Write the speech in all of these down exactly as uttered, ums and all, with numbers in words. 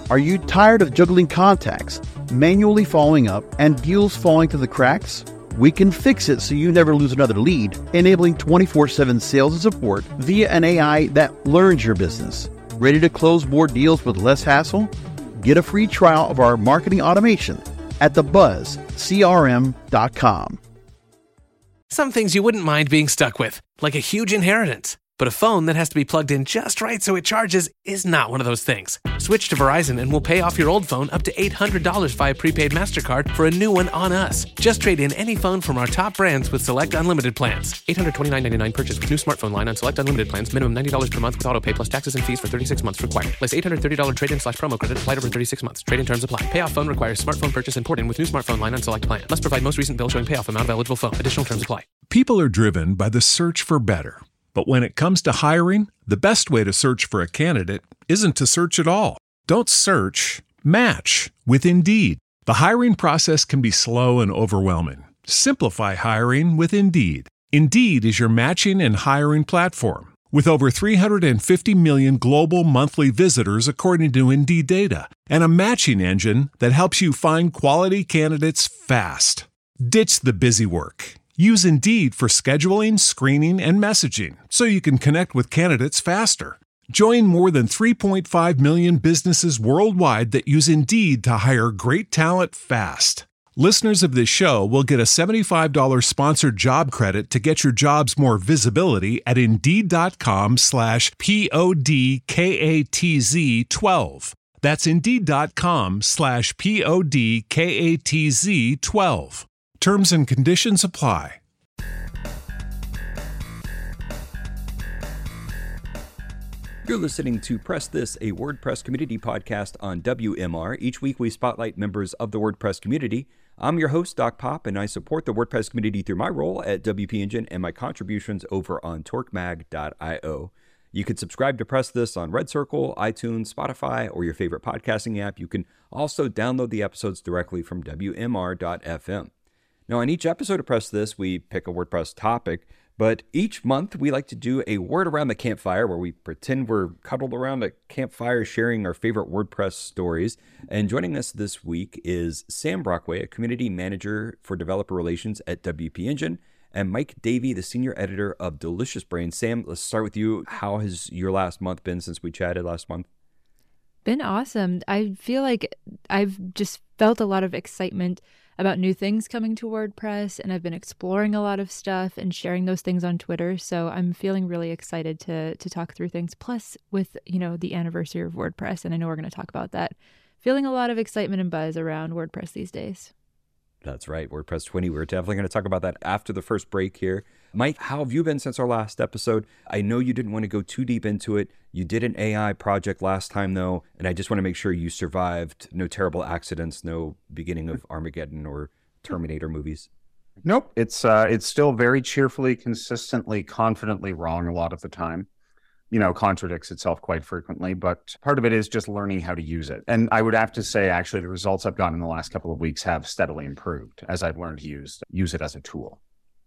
Are you tired of juggling contacts, manually following up, and deals falling through the cracks? We can fix it so you never lose another lead, enabling twenty-four seven sales and support via an A I that learns your business. Ready to close more deals with less hassle? Get a free trial of our marketing automation at the buzz c r m dot com. Some things you wouldn't mind being stuck with, like a huge inheritance. But a phone that has to be plugged in just right so it charges is not one of those things. Switch to Verizon and we'll pay off your old phone up to eight hundred dollars via prepaid MasterCard for a new one on us. Just trade in any phone from our top brands with select unlimited plans. eight hundred twenty-nine ninety-nine purchase with new smartphone line on select unlimited plans. Minimum ninety dollars per month with auto pay plus taxes and fees for thirty-six months required. Less eight hundred thirty dollars trade-in slash promo credit applied over thirty-six months. Trade-in terms apply. Payoff phone requires smartphone purchase and port in with new smartphone line on select plan. Must provide most recent bill showing payoff amount of eligible phone. Additional terms apply. People are driven by the search for better. But when it comes to hiring, the best way to search for a candidate isn't to search at all. Don't search, match with Indeed. The hiring process can be slow and overwhelming. Simplify hiring with Indeed. Indeed is your matching and hiring platform. With over three hundred fifty million global monthly visitors according to Indeed data, and a matching engine that helps you find quality candidates fast. Ditch the busy work. Use Indeed for scheduling, screening, and messaging so you can connect with candidates faster. Join more than three point five million businesses worldwide that use Indeed to hire great talent fast. Listeners of this show will get a seventy-five dollars sponsored job credit to get your jobs more visibility at Indeed.com slash P-O-D-K-A-T-Z 12. That's Indeed.com slash P-O-D-K-A-T-Z 12. Terms and conditions apply. You're listening to Press This, a WordPress community podcast on W M R. Each week we spotlight members of the WordPress community. I'm your host, Doc Pop, and I support the WordPress community through my role at W P Engine and my contributions over on torque mag dot io. You can subscribe to Press This on Red Circle, iTunes, Spotify, or your favorite podcasting app. You can also download the episodes directly from W M R dot F M. Now, on each episode of Press This, we pick a WordPress topic, but each month we like to do a word around the campfire where we pretend we're cuddled around a campfire sharing our favorite WordPress stories. And joining us this week is Sam Brockway, a community manager for developer relations at W P Engine, and Mike Davey, the senior editor of Delicious Brain. Sam, let's start with you. How has your last month been since we chatted last month? Been awesome. I feel like I've just felt a lot of excitement about new things coming to WordPress, and I've been exploring a lot of stuff and sharing those things on Twitter. So I'm feeling really excited to to talk through things. Plus, with, you know, the anniversary of WordPress, and I know we're going to talk about that, feeling a lot of excitement and buzz around WordPress these days. That's right, WordPress twenty. We're definitely going to talk about that after the first break here. Mike, how have you been since our last episode? I know you didn't want to go too deep into it. You did an A I project last time, though, and I just want to make sure you survived. No terrible accidents, no beginning of Armageddon or Terminator movies. Nope. It's uh, it's still very cheerfully, consistently, confidently wrong a lot of the time. You know, contradicts itself quite frequently, but part of it is just learning how to use it. And I would have to say, actually, the results I've gotten in the last couple of weeks have steadily improved as I've learned to use use it as a tool.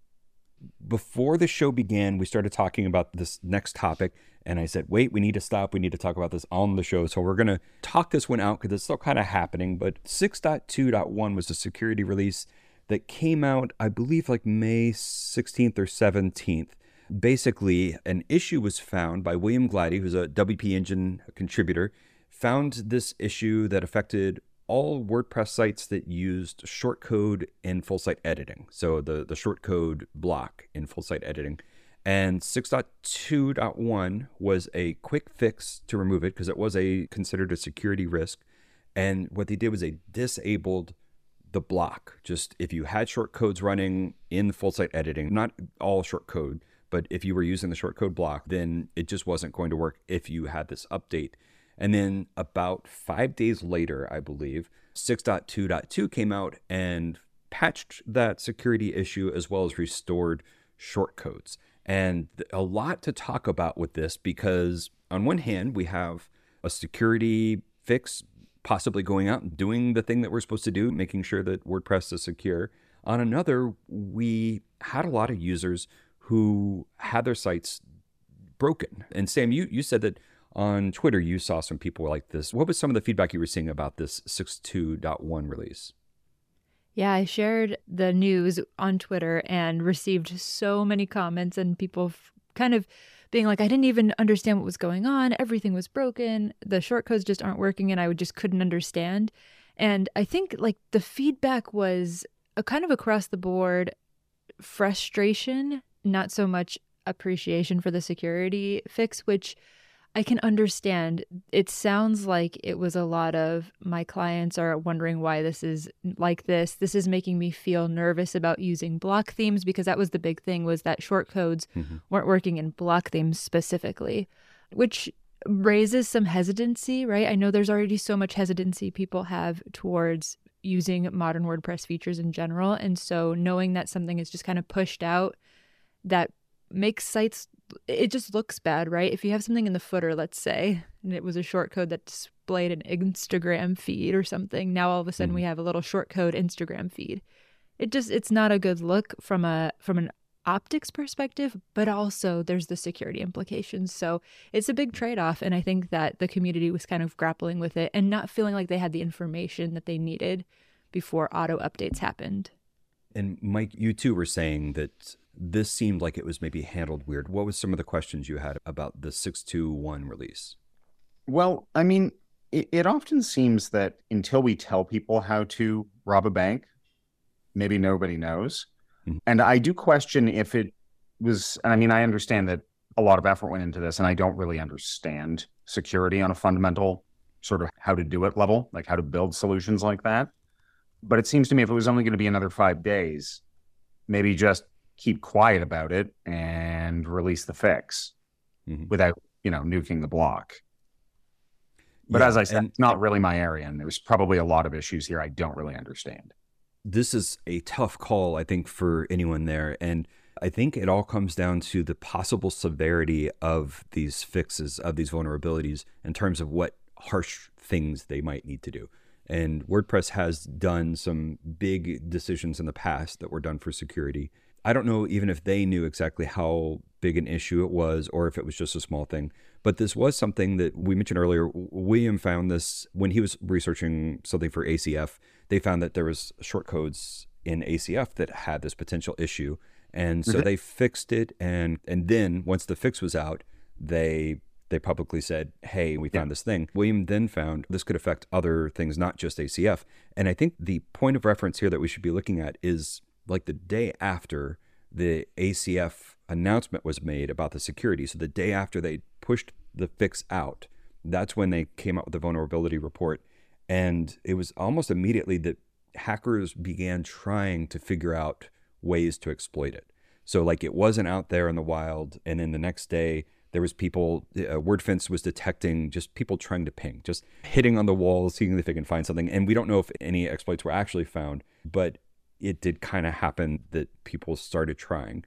Before the show began, we started talking about this next topic, and I said, wait, we need to stop. We need to talk about this on the show. So we're going to talk this one out because it's still kind of happening. But six point two point one was a security release that came out, I believe, like May sixteenth or seventeenth. Basically, an issue was found by William Glady, who's a W P Engine contributor, found this issue that affected all WordPress sites that used shortcode in full site editing. So the, the shortcode block in full site editing. And six point two point one was a quick fix to remove it because it was a considered a security risk. And what they did was they disabled the block. Just if you had shortcodes running in full site editing, not all shortcode, but if you were using the shortcode block, then it just wasn't going to work if you had this update. And then about five days later, I believe, six point two point two came out and patched that security issue as well as restored shortcodes. And a lot to talk about with this because on one hand, we have a security fix possibly going out and doing the thing that we're supposed to do, making sure that WordPress is secure. On another, we had a lot of users who had their sites broken. And Sam, you, you said that On Twitter, you saw some people like this. What was some of the feedback you were seeing about this six point two point one release? Yeah, I shared the news on Twitter and received so many comments and people f- kind of being like, I didn't even understand what was going on. Everything was broken. The shortcodes just aren't working and I just couldn't understand. And I think like the feedback was a kind of across the board frustration, not so much appreciation for the security fix, which I can understand. It sounds like it was a lot of my clients are wondering why this is like this. This is making me feel nervous about using block themes, because that was the big thing, was that shortcodes mm-hmm. weren't working in block themes specifically, which raises some hesitancy, right? I know there's already so much hesitancy people have towards using modern WordPress features in general. And so knowing that something is just kind of pushed out that makes sites, it just looks bad, right? If you have something in the footer, let's say, and it was a shortcode that displayed an Instagram feed or something, now all of a sudden mm. we have a little shortcode Instagram feed. It just, it's not a good look from a from an optics perspective, but also there's the security implications. So it's a big trade-off. And I think that the community was kind of grappling with it and not feeling like they had the information that they needed before auto updates happened. And Mike, you too were saying that this seemed like it was maybe handled weird. What was some of the questions you had about the six point two point one release? Well, I mean, it, it often seems that until we tell people how to rob a bank, maybe nobody knows. Mm-hmm. And I do question if it was, I mean, I understand that a lot of effort went into this, and I don't really understand security on a fundamental sort of how to do it level, like how to build solutions like that. But it seems to me if it was only going to be another five days, maybe just keep quiet about it and release the fix mm-hmm. without, you know, nuking the block. But yeah, as I said, and, it's not really my area, and there's probably a lot of issues here I don't really understand. This is a tough call, I think, for anyone there. And I think it all comes down to the possible severity of these fixes, of these vulnerabilities, in terms of what harsh things they might need to do. And WordPress has done some big decisions in the past that were done for security. I don't know even if they knew exactly how big an issue it was or if it was just a small thing. But this was something that we mentioned earlier. William found this when he was researching something for A C F. They found that there was shortcodes in A C F that had this potential issue. And so mm-hmm. they fixed it. And and then once the fix was out, they they publicly said, hey, we found yeah. this thing. William then found this could affect other things, not just A C F. And I think the point of reference here that we should be looking at is like the day after the A C F announcement was made about the security. So the day after they pushed the fix out, that's when they came out with the vulnerability report. And it was almost immediately that hackers began trying to figure out ways to exploit it. So like it wasn't out there in the wild. And then the next day, there was people, uh, WordFence was detecting just people trying to ping, just hitting on the walls, seeing if they can find something. And we don't know if any exploits were actually found, but it did kind of happen that people started trying.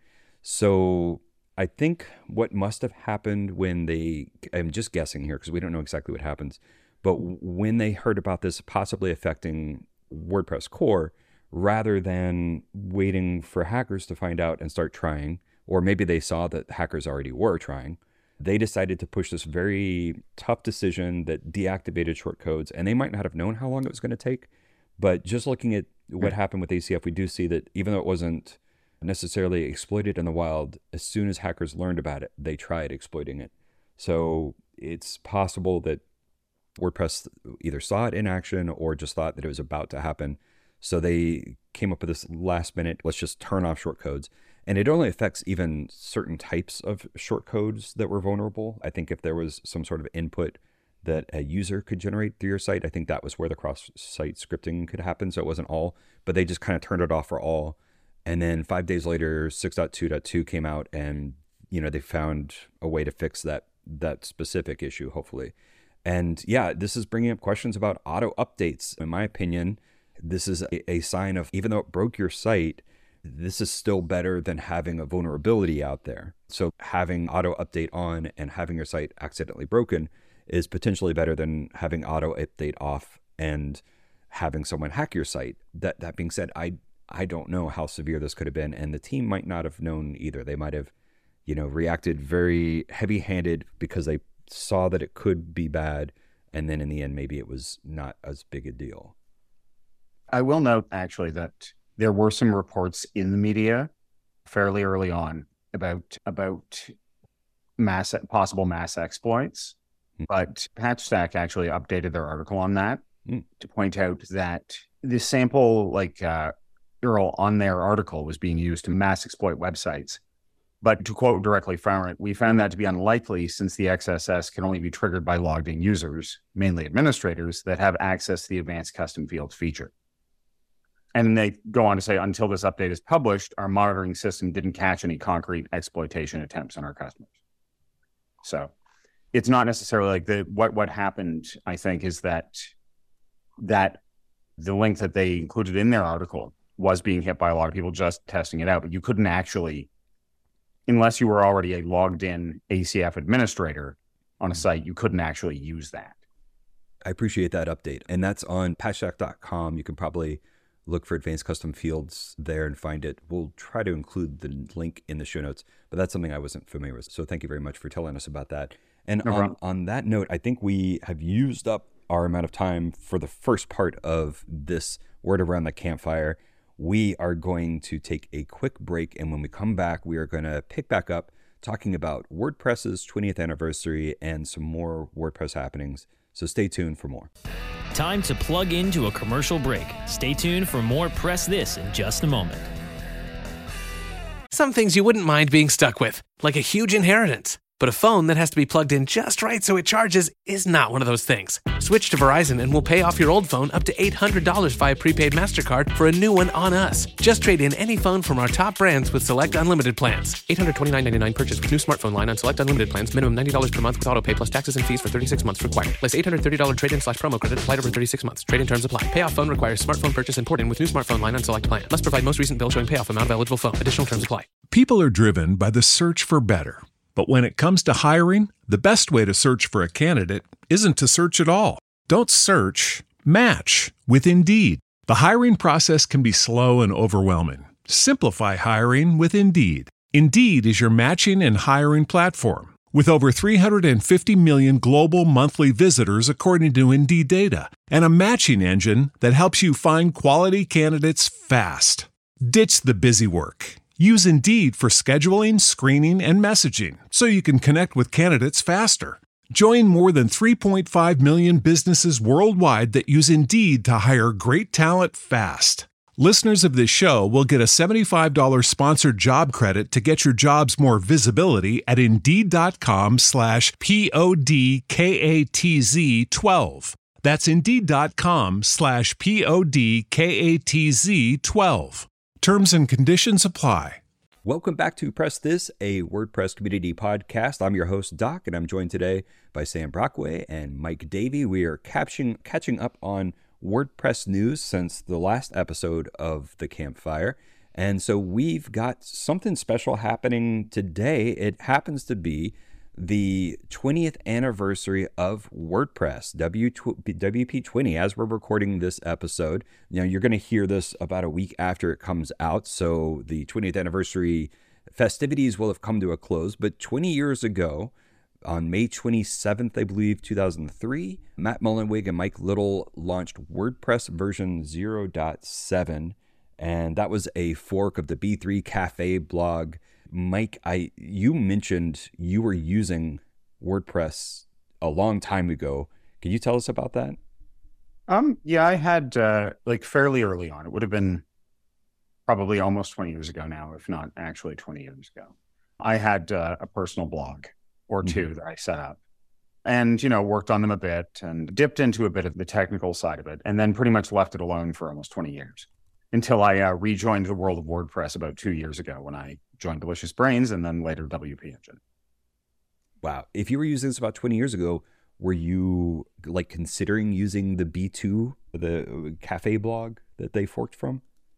So I think what must have happened when they, I'm just guessing here because we don't know exactly what happens, but when they heard about this possibly affecting WordPress core, rather than waiting for hackers to find out and start trying, or maybe they saw that hackers already were trying, they decided to push this very tough decision that deactivated shortcodes. And they might not have known how long it was going to take. But just looking at what happened with A C F, we do see that even though it wasn't necessarily exploited in the wild, as soon as hackers learned about it, they tried exploiting it. So it's possible that WordPress either saw it in action or just thought that it was about to happen. So they came up with this last minute, let's just turn off shortcodes. And it only affects even certain types of shortcodes that were vulnerable. I think if there was some sort of input that a user could generate through your site, I think that was where the cross-site scripting could happen. So it wasn't all, but they just kind of turned it off for all. And then five days later, six point two point two came out, and you know they found a way to fix that that specific issue, hopefully. And yeah, this is bringing up questions about auto updates. In my opinion, this is a, a sign of, even though it broke your site, this is still better than having a vulnerability out there. So having auto update on and having your site accidentally broken is potentially better than having auto update off and having someone hack your site. That that being said, I I don't know how severe this could have been, and the team might not have known either. They might have, you know, reacted very heavy-handed because they saw that it could be bad, and then in the end, maybe it was not as big a deal. I will note, actually, that there were some reports in the media fairly early on about about mass possible mass exploits, mm. but PatchStack actually updated their article on that mm. to point out that the sample, like uh, U R L on their article, was being used to mass exploit websites. But to quote directly from it, we found that to be unlikely since the X S S can only be triggered by logged in users, mainly administrators, that have access to the advanced custom fields feature. And they go on to say, until this update is published, our monitoring system didn't catch any concrete exploitation attempts on our customers. So it's not necessarily like the what what happened, I think, is that that the link that they included in their article was being hit by a lot of people just testing it out, but you couldn't actually, unless you were already a logged in A C F administrator on a site, you couldn't actually use that. I appreciate that update. And that's on patchstack dot com. You can probably look for advanced custom fields there and find it. We'll try to include the link in the show notes, but that's something I wasn't familiar with. So thank you very much for telling us about that. And no on, on that note, I think we have used up our amount of time for the first part of this Word Around the Campfire. We are going to take a quick break, and when we come back, we are going to pick back up talking about WordPress's twentieth anniversary and some more WordPress happenings. So stay tuned for more. Time to plug into a commercial break. Stay tuned for more Press This in just a moment. Some things you wouldn't mind being stuck with, like a huge inheritance. But a phone that has to be plugged in just right so it charges is not one of those things. Switch to Verizon and we'll pay off your old phone up to eight hundred dollars via prepaid MasterCard for a new one on us. Just trade in any phone from our top brands with select unlimited plans. eight hundred twenty-nine dollars and ninety-nine cents purchase with new smartphone line on select unlimited plans. Minimum ninety dollars per month with autopay plus taxes and fees for thirty-six months required. Less eight hundred thirty dollars trade-in slash promo credit applied over thirty-six months. Trade-in terms apply. Payoff phone requires smartphone purchase and port-in with new smartphone line on select plan. Must provide most recent bill showing payoff amount of eligible phone. Additional terms apply. People are driven by the search for better. But when it comes to hiring, the best way to search for a candidate isn't to search at all. Don't search, match with Indeed. The hiring process can be slow and overwhelming. Simplify hiring with Indeed. Indeed is your matching and hiring platform. With over three hundred fifty million global monthly visitors according to Indeed data, and a matching engine that helps you find quality candidates fast. Ditch the busy work. Use Indeed for scheduling, screening, and messaging so you can connect with candidates faster. Join more than three point five million businesses worldwide that use Indeed to hire great talent fast. Listeners of this show will get a seventy-five dollars sponsored job credit to get your jobs more visibility at Indeed.com slash P-O-D-K-A-T-Z 12. That's Indeed.com slash P-O-D-K-A-T-Z 12. Terms and conditions apply. Welcome back to Press This, a WordPress community podcast. I'm your host, Doc, and I'm joined today by Sam Brockway and Mike Davey. We are catching, catching up on WordPress news since the last episode of The Campfire. And so we've got something special happening today. It happens to be the twentieth anniversary of WordPress, W P twenty, as we're recording this episode. You know, you're going to hear this about a week after it comes out, so the twentieth anniversary festivities will have come to a close. But twenty years ago, on May twenty-seventh, I believe, two thousand three, Matt Mullenweg and Mike Little launched WordPress version zero point seven, and that was a fork of the B three Cafe blog. Mike, I you mentioned you were using WordPress a long time ago. Can you tell us about that? Um, yeah, I had uh, like fairly early on. It would have been probably almost twenty years ago now, if not actually twenty years ago. I had uh, a personal blog or two mm-hmm. that I set up and, you know, worked on them a bit and dipped into a bit of the technical side of it, and then pretty much left it alone for almost twenty years until I uh, rejoined the world of WordPress about two years ago when I joined Delicious Brains and then later W P Engine. Wow. If you were using this about twenty years ago, were you like considering using the B two, the Cafe blog that they forked from?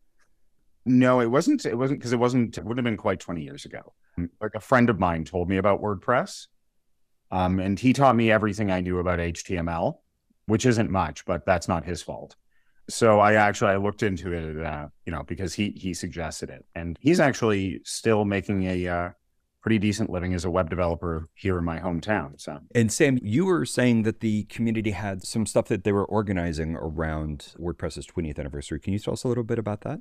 No, it wasn't. It wasn't because it wasn't, it wouldn't have been quite twenty years ago. Like a friend of mine told me about WordPress. Um, and he taught me everything I knew about H T M L, which isn't much, but that's not his fault. So I actually, I looked into it, uh, you know, because he, he suggested it, and he's actually still making a uh, pretty decent living as a web developer here in my hometown. So, and Sam, you were saying that the community had some stuff that they were organizing around WordPress's twentieth anniversary. Can you tell us a little bit about that?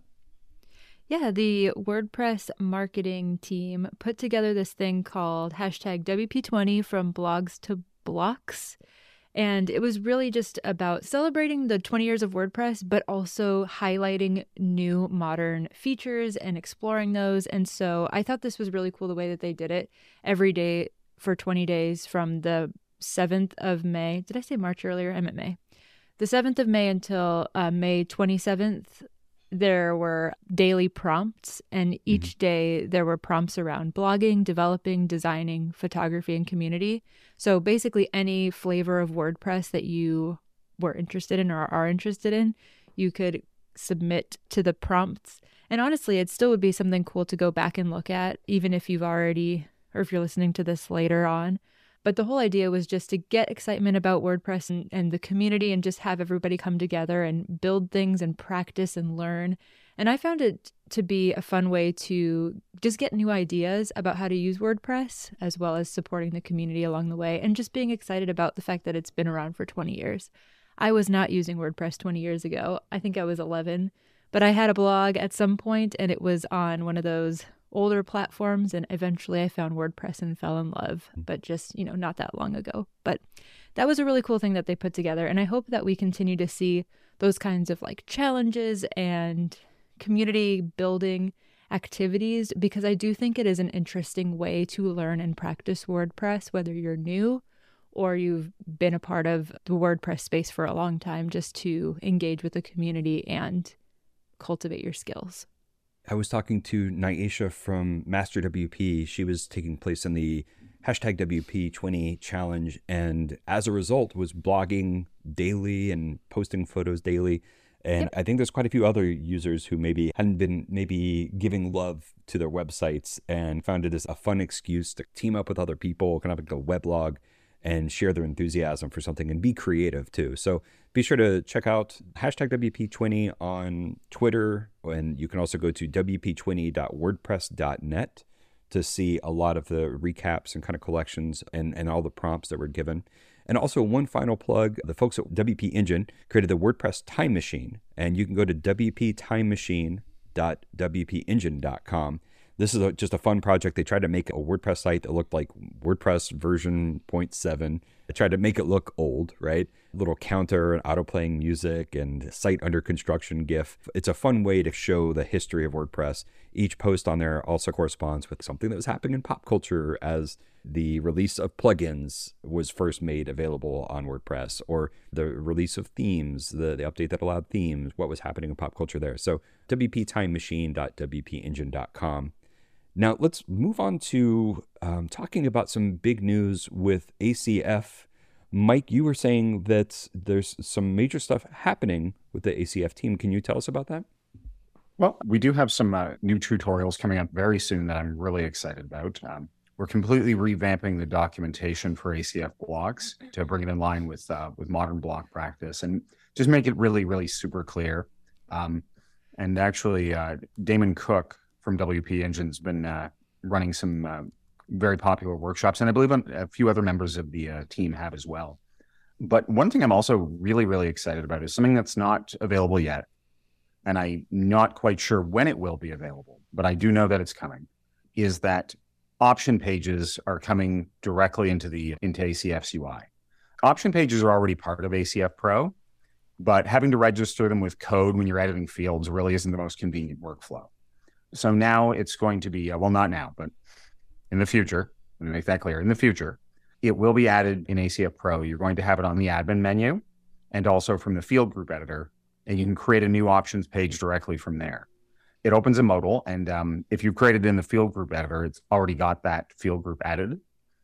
Yeah, the WordPress marketing team put together this thing called hashtag W P twenty from blogs to blocks. And it was really just about celebrating the twenty years of WordPress, but also highlighting new modern features and exploring those. And so I thought this was really cool the way that they did it every day for twenty days from the seventh of May. Did I say March earlier? I meant May. The seventh of May until uh, May twenty-seventh. There were daily prompts, and each mm-hmm. day there were prompts around blogging, developing, designing, photography, and community. So basically any flavor of WordPress that you were interested in or are interested in, you could submit to the prompts. And honestly, it still would be something cool to go back and look at, even if you've already, or if you're listening to this later on. But the whole idea was just to get excitement about WordPress and, and the community and just have everybody come together and build things and practice and learn. And I found it to be a fun way to just get new ideas about how to use WordPress, as well as supporting the community along the way and just being excited about the fact that it's been around for twenty years. I was not using WordPress twenty years ago. I think I was eleven, but I had a blog at some point and it was on one of those older platforms, and eventually I found WordPress and fell in love, but just, you know, not that long ago. But that was a really cool thing that they put together, and I hope that we continue to see those kinds of like challenges and community building activities, because I do think it is an interesting way to learn and practice WordPress, whether you're new or you've been a part of the WordPress space for a long time, just to engage with the community and cultivate your skills. I was talking to Nyesha from Master W P. She was taking place in the hashtag W P twenty challenge, and as a result was blogging daily and posting photos daily. And yep. I think there's quite a few other users who maybe hadn't been maybe giving love to their websites and found it as a fun excuse to team up with other people, kind of like a weblog, and share their enthusiasm for something and be creative too. So be sure to check out hashtag W P twenty on Twitter, and you can also go to W P twenty dot wordpress dot net to see a lot of the recaps and kind of collections and, and all the prompts that were given. And also one final plug, the folks at W P Engine created the WordPress Time Machine, and you can go to W P time machine dot W P engine dot com. This is a, just a fun project. They tried to make a WordPress site that looked like WordPress version zero point seven. They tried to make it look old, right? A little counter and auto-playing music and site under construction GIF. It's a fun way to show the history of WordPress. Each post on there also corresponds with something that was happening in pop culture, as the release of plugins was first made available on WordPress, or the release of themes, the, the update that allowed themes, what was happening in pop culture there. So W P time machine dot W P engine dot com. Now, let's move on to um, talking about some big news with A C F. Mike, you were saying that there's some major stuff happening with the A C F team. Can you tell us about that? Well, we do have some uh, new tutorials coming up very soon that I'm really excited about. Um, we're completely revamping the documentation for A C F blogs to bring it in line with uh, with modern blog practice and just make it really, really super clear. Um, and actually, uh, Damon Cook from W P Engine's been uh, running some uh, very popular workshops, and I believe a few other members of the uh, team have as well. But one thing I'm also really, really excited about is something that's not available yet, and I'm not quite sure when it will be available, but I do know that it's coming, is that option pages are coming directly into the into A C F's U I. Option pages are already part of A C F Pro, but having to register them with code when you're editing fields really isn't the most convenient workflow. So now it's going to be, uh, well, not now, but in the future, let me make that clear, in the future, it will be added in A C F Pro. You're going to have it on the admin menu and also from the field group editor, and you can create a new options page directly from there. It opens a modal, and um, if you've created it in the field group editor, it's already got that field group added.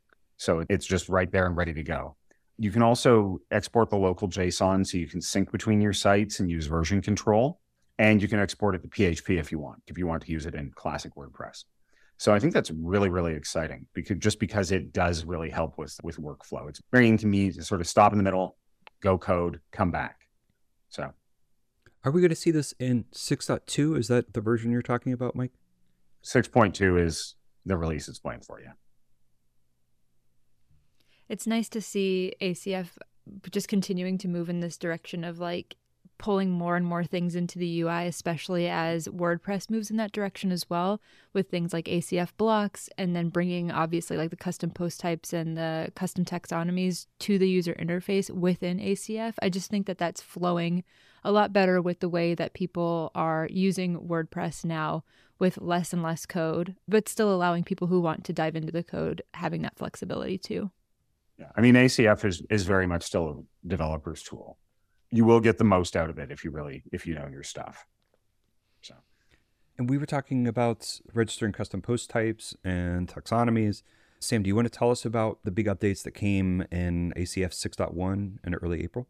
So it's just right there and ready to go. You can also export the local JSON so you can sync between your sites and use version control. And you can export it to P H P if you want, if you want to use it in classic WordPress. So I think that's really, really exciting, because just because it does really help with, with workflow. It's bringing to me to sort of stop in the middle, go code, come back. So are we going to see this in six point two? Is that the version you're talking about, Mike? six point two is the release is playing for you. It's nice to see A C F just continuing to move in this direction of like pulling more and more things into the U I, especially as WordPress moves in that direction as well, with things like A C F blocks, and then bringing obviously like the custom post types and the custom taxonomies to the user interface within A C F. I just think that that's flowing a lot better with the way that people are using WordPress now, with less and less code, but still allowing people who want to dive into the code having that flexibility too. Yeah. I mean, A C F is, is very much still a developer's tool. You will get the most out of it if you really, if you know your stuff. So, and we were talking about registering custom post types and taxonomies. Sam, do you want to tell us about the big updates that came in A C F six point one in early April?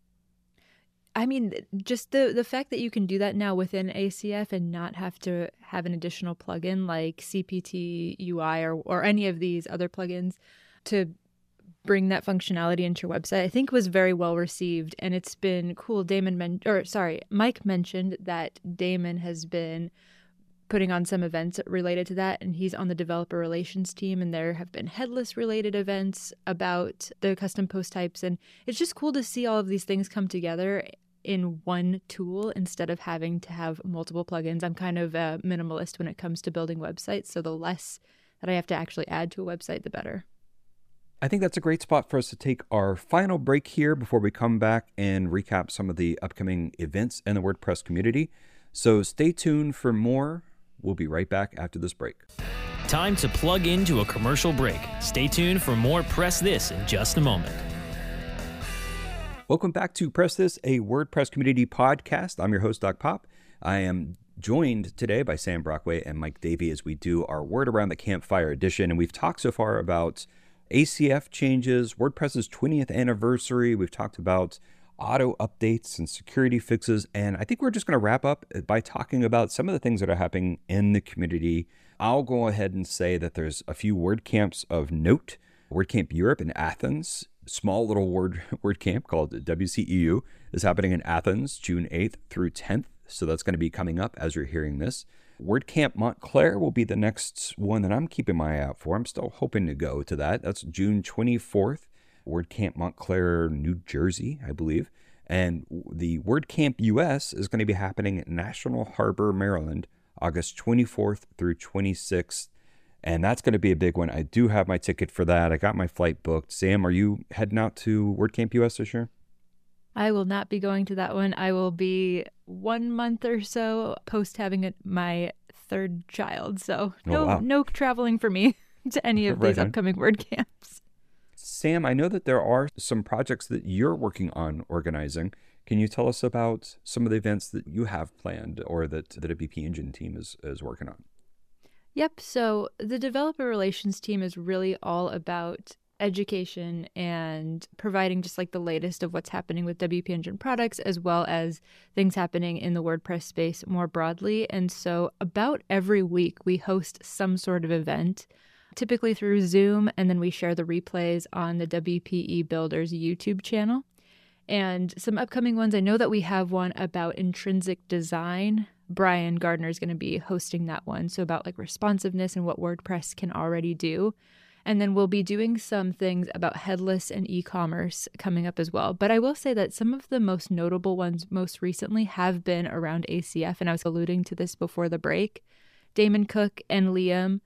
I mean, just the the fact that you can do that now within A C F and not have to have an additional plugin like C P T U I or, or any of these other plugins to bring that functionality into your website, I think was very well received. And it's been cool. Damon, men- or sorry, Mike mentioned that Damon has been putting on some events related to that, and he's on the developer relations team, and there have been headless related events about the custom post types. And it's just cool to see all of these things come together in one tool instead of having to have multiple plugins. I'm kind of a minimalist when it comes to building websites, so the less that I have to actually add to a website, the better. I think that's a great spot for us to take our final break here before we come back and recap some of the upcoming events in the WordPress community. So stay tuned for more. We'll be right back after this break. Time to plug into a commercial break. Stay tuned for more Press This in just a moment. Welcome back to Press This, a WordPress community podcast. I'm your host, Doc Pop. I am joined today by Sam Brockway and Mike Davey as we do our Word Around the Campfire edition. And we've talked so far about A C F changes, WordPress's twentieth anniversary. We've talked about auto updates and security fixes. And I think we're just going to wrap up by talking about some of the things that are happening in the community. I'll go ahead and say that there's a few WordCamps of note. WordCamp Europe in Athens, small little word WordCamp called W C E U is happening in Athens, June eighth through tenth. So that's going to be coming up as you're hearing this. WordCamp Montclair will be the next one that I'm keeping my eye out for. I'm still hoping to go to that. That's June twenty-fourth. WordCamp Montclair, New Jersey, I believe. And the WordCamp U S is going to be happening at National Harbor, Maryland, August twenty-fourth through twenty-sixth. And that's going to be a big one. I do have my ticket for that. I got my flight booked. Sam, are you heading out to WordCamp U S this year? I will not be going to that one. I will be one month or so post having it, my third child. So no, oh, wow. no traveling for me to any of Right these on. upcoming WordCamps. Sam, I know that there are some projects that you're working on organizing. Can you tell us about some of the events that you have planned or that the W P Engine team is, is working on? Yep. So the developer relations team is really all about education and providing just like the latest of what's happening with W P Engine products, as well as things happening in the WordPress space more broadly. And so about every week we host some sort of event, typically through Zoom, and then we share the replays on the W P E Builders YouTube channel. And some upcoming ones, I know that we have one about intrinsic design. Brian Gardner is going to be hosting that one. So about like responsiveness and what WordPress can already do. And then we'll be doing some things about headless and e-commerce coming up as well. But I will say that some of the most notable ones most recently have been around A C F. And I was alluding to this before the break. Damon Cook and Liam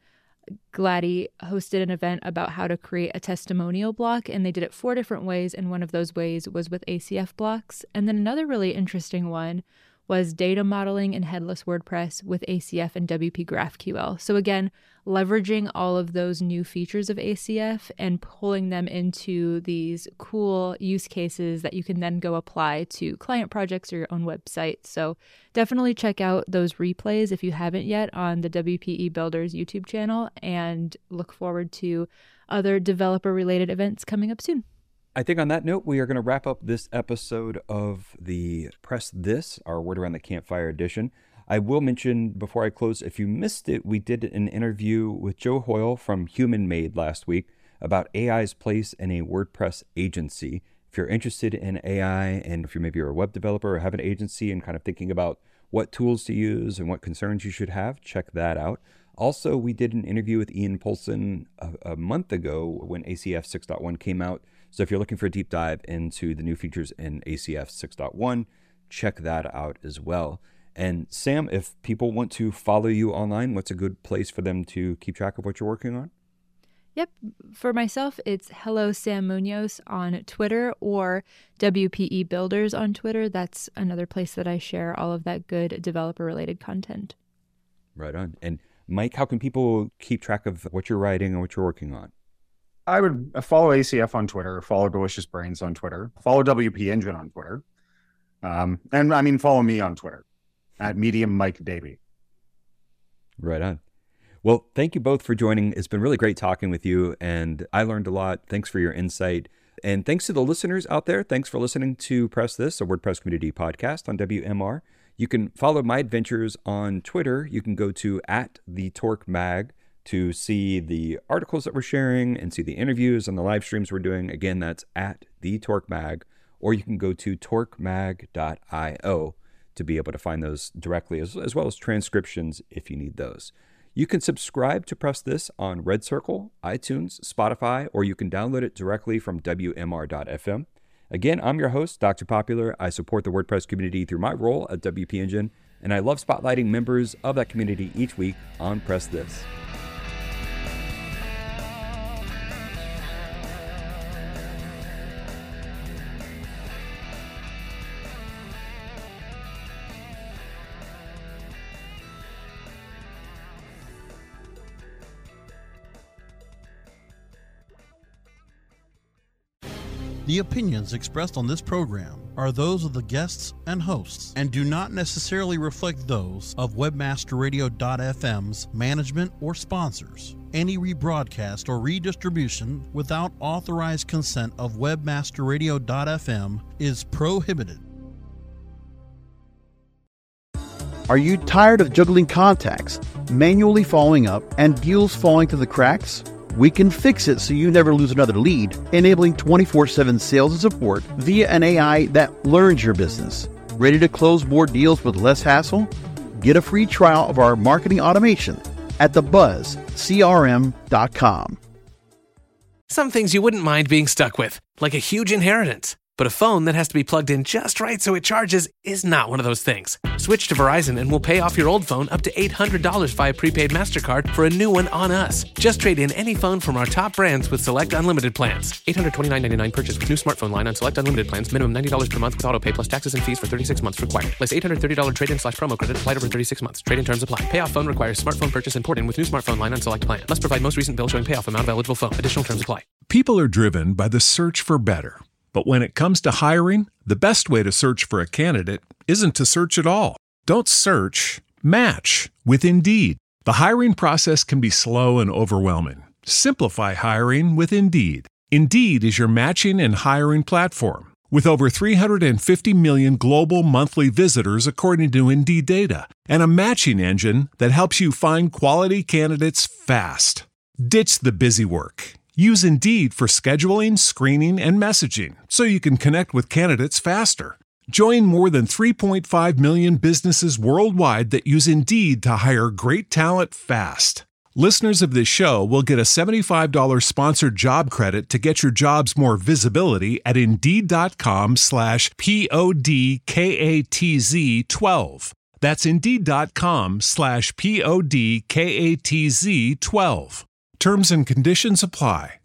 Gladdy hosted an event about how to create a testimonial block, and they did it four different ways, and one of those ways was with A C F blocks. And then another really interesting one was data modeling in headless WordPress with A C F and W P GraphQL. So again, leveraging all of those new features of A C F and pulling them into these cool use cases that you can then go apply to client projects or your own website. So definitely check out those replays if you haven't yet on the W P E Builders YouTube channel, and look forward to other developer-related events coming up soon. I think on that note, we are going to wrap up this episode of the Press This, our Word Around the Campfire edition. I will mention before I close, if you missed it, we did an interview with Joe Hoyle from Human Made last week about A I's place in a WordPress agency. If you're interested in A I, and if you're maybe you're a web developer or have an agency and kind of thinking about what tools to use and what concerns you should have, check that out. Also, we did an interview with Ian Poulsen a, a month ago when A C F six point one came out. So if you're looking for a deep dive into the new features in A C F six point one, check that out as well. And Sam, if people want to follow you online, what's a good place for them to keep track of what you're working on? Yep. For myself, it's Hello Sam Munoz on Twitter or W P E Builders on Twitter. That's another place that I share all of that good developer-related content. Right on. And Mike, how can people keep track of what you're writing and what you're working on? I would follow A C F on Twitter, follow Delicious Brains on Twitter, follow W P Engine on Twitter. Um, and I mean, follow me on Twitter at Medium Mike Davey. Right on. Well, thank you both for joining. It's been really great talking with you, and I learned a lot. Thanks for your insight. And thanks to the listeners out there. Thanks for listening to Press This, a WordPress community podcast on W M R. You can follow my adventures on Twitter. You can go to at the Torque Mag to see the articles that we're sharing and see the interviews and the live streams we're doing. Again, that's at the Torque Mag, or you can go to torque mag dot io to be able to find those directly, as, as well as transcriptions if you need those. You can subscribe to Press This on Red Circle, iTunes, Spotify, or you can download it directly from W M R dot F M. Again, I'm your host, Doctor Popular. I support the WordPress community through my role at W P Engine, and I love spotlighting members of that community each week on Press This. The opinions expressed on this program are those of the guests and hosts and do not necessarily reflect those of Webmaster Radio dot F M's management or sponsors. Any rebroadcast or redistribution without authorized consent of Webmaster Radio dot F M is prohibited. Are you tired of juggling contacts, manually following up, and deals falling through the cracks? We can fix it so you never lose another lead, enabling twenty-four seven sales and support via an A I that learns your business. Ready to close more deals with less hassle? Get a free trial of our marketing automation at the buzz C R M dot com. Some things you wouldn't mind being stuck with, like a huge inheritance. But a phone that has to be plugged in just right so it charges is not one of those things. Switch to Verizon and we'll pay off your old phone up to eight hundred dollars via prepaid MasterCard for a new one on us. Just trade in any phone from our top brands with select unlimited plans. eight hundred twenty-nine dollars and ninety-nine cents purchase with new smartphone line on select unlimited plans. Minimum ninety dollars per month with auto pay plus taxes and fees for thirty-six months required. Plus eight hundred thirty dollars trade-in slash promo credit applied over thirty-six months. Trade-in terms apply. Payoff phone requires smartphone purchase and port in with new smartphone line on select plan. Must provide most recent bill showing payoff amount of eligible phone. Additional terms apply. People are driven by the search for better. But when it comes to hiring, the best way to search for a candidate isn't to search at all. Don't search, match with Indeed. The hiring process can be slow and overwhelming. Simplify hiring with Indeed. Indeed is your matching and hiring platform. With over three hundred fifty million global monthly visitors according to Indeed data, and a matching engine that helps you find quality candidates fast. Ditch the busy work. Use Indeed for scheduling, screening, and messaging so you can connect with candidates faster. Join more than three point five million businesses worldwide that use Indeed to hire great talent fast. Listeners of this show will get a seventy-five dollars sponsored job credit to get your jobs more visibility at Indeed.com slash P-O-D-K-A-T-Z 12. That's Indeed.com slash P-O-D-K-A-T-Z 12. Terms and conditions apply.